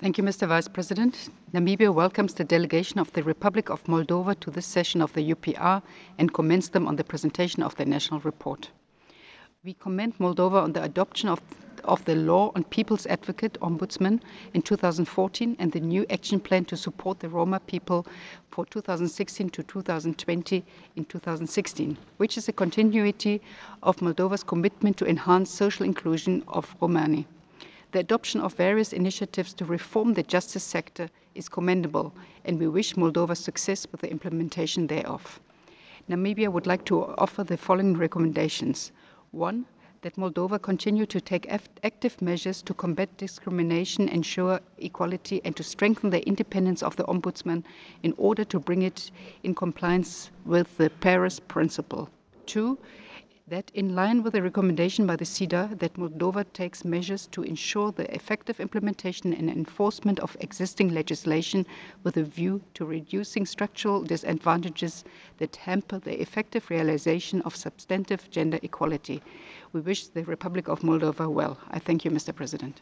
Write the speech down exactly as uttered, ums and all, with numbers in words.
Thank you, Mister Vice President. Namibia welcomes the delegation of the Republic of Moldova to this session of the U P R and commends them on the presentation of their national report. We commend Moldova on the adoption of, of the law on People's Advocate Ombudsman in two thousand fourteen and the new action plan to support the Roma people for two thousand sixteen to two thousand twenty in two thousand sixteen, which is a continuity of Moldova's commitment to enhance social inclusion of Romani. The adoption of various initiatives to reform the justice sector is commendable, and we wish Moldova success with the implementation thereof. Namibia would like to offer the following recommendations. One, that Moldova continue to take active measures to combat discrimination, ensure equality, and to strengthen the independence of the Ombudsman in order to bring it in compliance with the Paris Principle. Two, that in line with the recommendation by the C E D A, that Moldova takes measures to ensure the effective implementation and enforcement of existing legislation with a view to reducing structural disadvantages that hamper the effective realization of substantive gender equality. We wish the Republic of Moldova well. I thank you, Mister President.